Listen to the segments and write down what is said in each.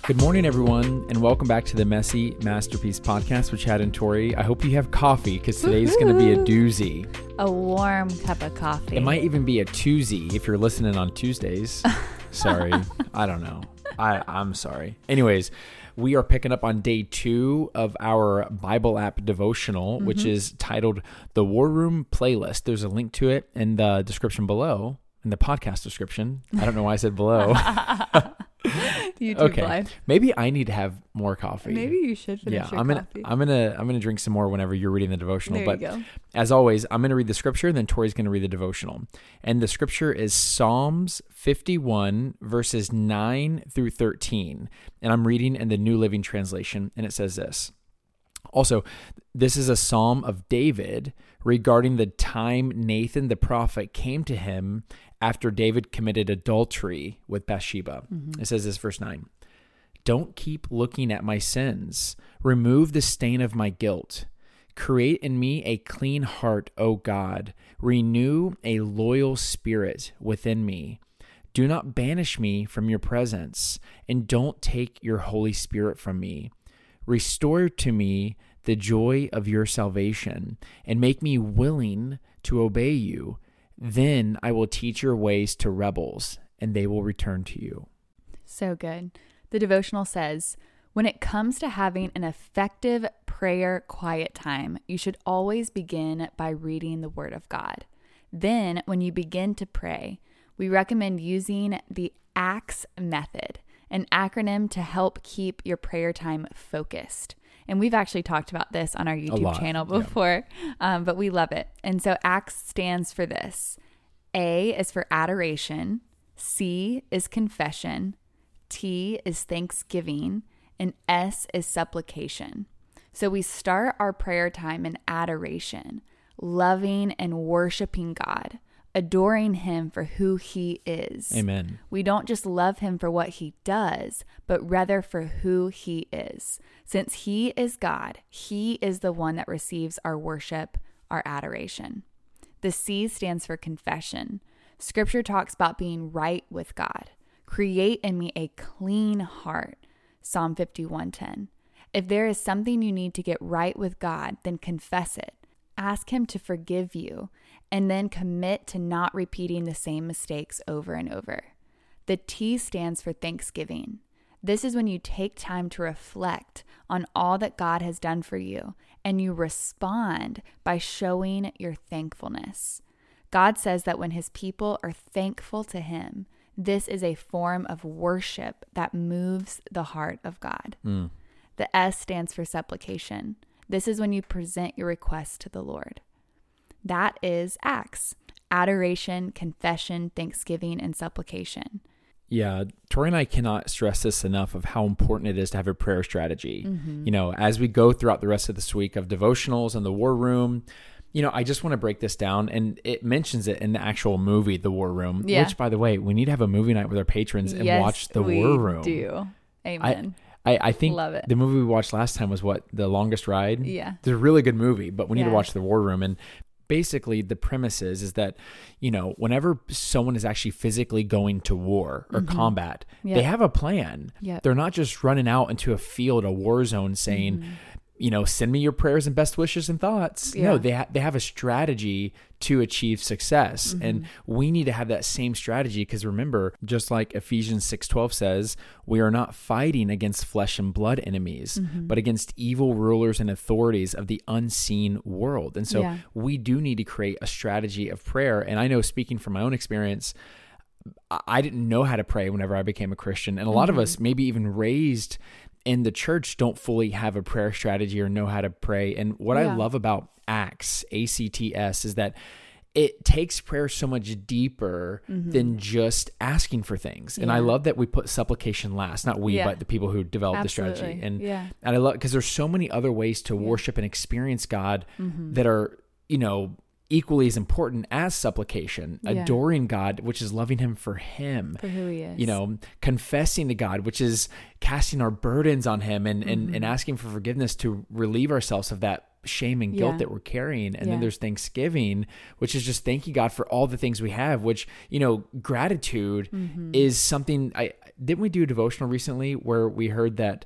Good morning, everyone, and welcome back to the Messy Masterpiece podcast with Chad and Tori. I hope you have coffee because today's going to be a doozy. A warm cup of coffee. It might even be a Tuesday if you're listening on Tuesdays. Sorry. I don't know. I'm sorry. Anyways, we are picking up on day 2 of our Bible app devotional, which is titled The War Room Playlist. There's a link to it in the description below, in the podcast description. I don't know why I said below. YouTube Live. Maybe I need to have more coffee. Maybe you should finish your coffee. I'm gonna drink some more whenever you're reading the devotional. There you go. As always, I'm gonna read the scripture, and then Tori's gonna read the devotional. And the scripture is Psalms 51 verses 9 through 13. And I'm reading in the New Living Translation, and it says this. Also, this is a psalm of David regarding the time Nathan the prophet came to him after David committed adultery with Bathsheba. It says this, verse 9. Don't keep looking at my sins. Remove the stain of my guilt. Create in me a clean heart, O God. Renew a loyal spirit within me. Do not banish me from your presence, and don't take your Holy Spirit from me. Restore to me the joy of your salvation, and make me willing to obey you. Then I will teach your ways to rebels, and they will return to you. So good. The devotional says, when it comes to having an effective prayer quiet time, you should always begin by reading the Word of God. Then, when you begin to pray, we recommend using the ACTS method, an acronym to help keep your prayer time focused. And we've actually talked about this on our YouTube channel before, but we love it. And so ACTS stands for this. A is for adoration, C is confession, T is thanksgiving, and S is supplication. So we start our prayer time in adoration, loving and worshiping God, adoring him for who he is. Amen. We don't just love him for what he does, but rather for who he is. Since he is God, he is the one that receives our worship, our adoration. The C stands for confession. Scripture talks about being right with God. Create in me a clean heart. Psalm 51:10. If there is something you need to get right with God, then confess it. Ask him to forgive you, and then commit to not repeating the same mistakes over and over. The T stands for thanksgiving. This is when you take time to reflect on all that God has done for you, and you respond by showing your thankfulness. God says that when his people are thankful to him, this is a form of worship that moves the heart of God. The S stands for supplication. This is when you present your request to the Lord. That is ACTS: adoration, confession, thanksgiving, and supplication. Yeah, Tori and I cannot stress this enough of how important it is to have a prayer strategy. You know, as we go throughout the rest of this week of devotionals and the War Room, you know, I just want to break this down, and it mentions it in the actual movie, The War Room, which, by the way, we need to have a movie night with our patrons and watch The War Room. Yes, we do. Amen. I think Love it. The movie we watched last time was The Longest Ride? Yeah. It's a really good movie, but we need to watch The War Room. And basically the premise is that, you know, whenever someone is actually physically going to war or combat, they have a plan. They're not just running out into a field, a war zone saying, you know, send me your prayers and best wishes and thoughts. No, they have a strategy to achieve success. And we need to have that same strategy because remember, just like Ephesians 6:12 says, we are not fighting against flesh and blood enemies, but against evil rulers and authorities of the unseen world. And so we do need to create a strategy of prayer. And I know, speaking from my own experience, I didn't know how to pray whenever I became a Christian. And a lot of us, maybe even raised in the church, don't fully have a prayer strategy or know how to pray. And what I love about ACTS, ACTS, is that it takes prayer so much deeper than just asking for things. And I love that we put supplication last, not we, but the people who developed the strategy. And I love, because there's so many other ways to worship and experience God that are, you know, equally as important as supplication, adoring God, which is loving him for who he is, you know, confessing to God, which is casting our burdens on him and asking for forgiveness to relieve ourselves of that shame and guilt that we're carrying. And then there's Thanksgiving, which is just thanking God for all the things we have, which, gratitude is something. Didn't we do a devotional recently where we heard that,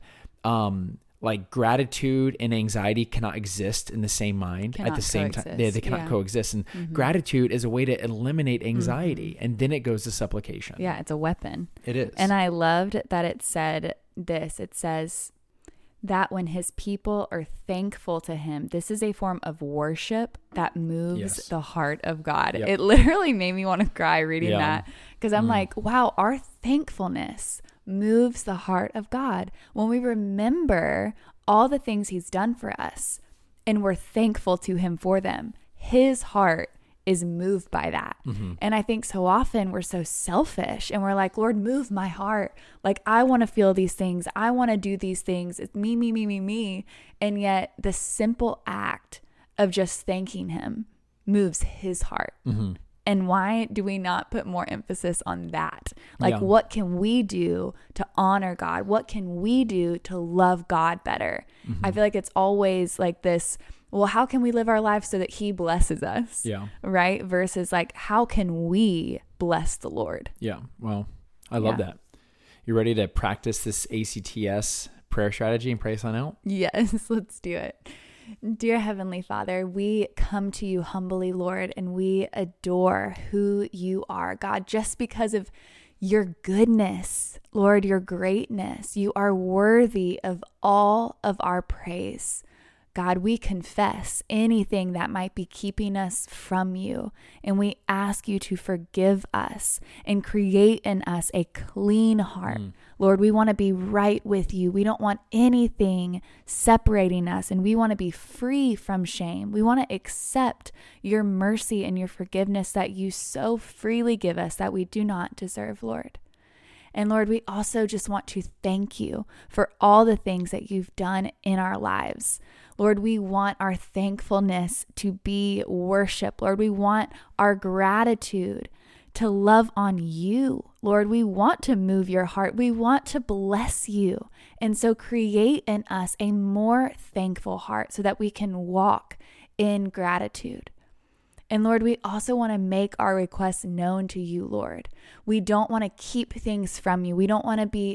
like gratitude and anxiety cannot exist in the same mind at the same time. They cannot coexist. And gratitude is a way to eliminate anxiety. And then it goes to supplication. Yeah, it's a weapon. It is. And I loved that it said this. It says that when his people are thankful to him, this is a form of worship that moves the heart of God. Yep. It literally made me want to cry reading that, because I'm like, wow, our thankfulness moves the heart of God. When we remember all the things he's done for us and we're thankful to him for them, his heart is moved by that. And I think so often we're so selfish and we're like, Lord, move my heart. Like, I want to feel these things. I want to do these things. It's me, me, me, me, me. And yet the simple act of just thanking him moves his heart. And why do we not put more emphasis on that? Like, what can we do to honor God? What can we do to love God better? I feel like it's always like this, well, how can we live our life so that he blesses us? Right? Versus like, how can we bless the Lord? Yeah. Well, I love that. You ready to practice this ACTS prayer strategy and pray us on out? Yes, let's do it. Dear Heavenly Father, we come to you humbly, Lord, and we adore who you are, God, just because of your goodness, Lord, your greatness. You are worthy of all of our praise. God, we confess anything that might be keeping us from you, and we ask you to forgive us and create in us a clean heart. Lord, we want to be right with you. We don't want anything separating us, and we want to be free from shame. We want to accept your mercy and your forgiveness that you so freely give us that we do not deserve, Lord. And Lord, we also just want to thank you for all the things that you've done in our lives. Lord, we want our thankfulness to be worship. Lord, we want our gratitude to love on you. Lord, we want to move your heart. We want to bless you. And so create in us a more thankful heart so that we can walk in gratitude. And Lord, we also want to make our requests known to you, Lord. We don't want to keep things from you. We don't want to be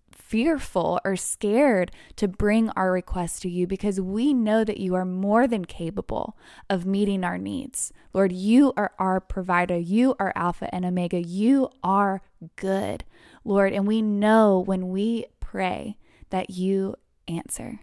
fearful or scared to bring our requests to you, because we know that you are more than capable of meeting our needs. Lord, you are our provider. You are Alpha and Omega. You are good, Lord. And we know when we pray that you answer.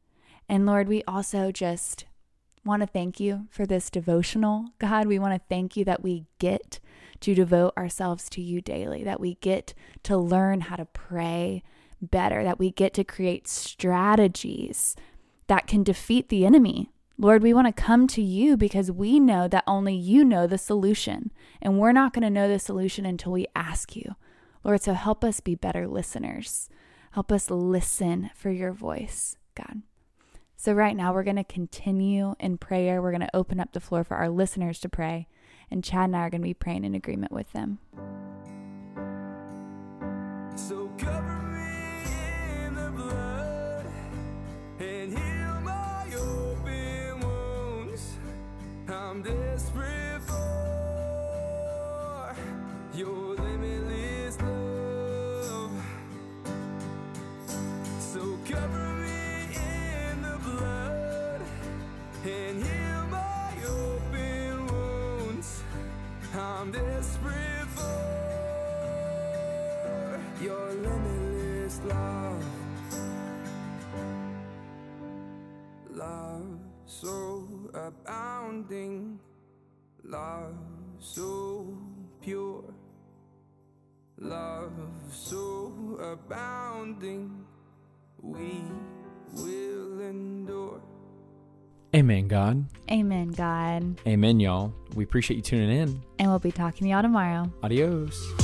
And Lord, we also just want to thank you for this devotional, God. We want to thank you that we get to devote ourselves to you daily, that we get to learn how to pray better, that we get to create strategies that can defeat the enemy. Lord, we want to come to you because we know that only you know the solution, and we're not going to know the solution until we ask you. Lord, so help us be better listeners. Help us listen for your voice, God. So right now we're going to continue in prayer. We're going to open up the floor for our listeners to pray, and Chad and I are going to be praying in agreement with them. So cover me in the blood and heal my open wounds. I'm desperate for your limitless love. So cover me in the blood and heal my open wounds. I'm desperate for your limitless love. Love so abounding, love so pure, love so abounding, we will endure. Amen, God. Amen, God. Amen, y'all. We appreciate you tuning in. And we'll be talking to y'all tomorrow. Adios.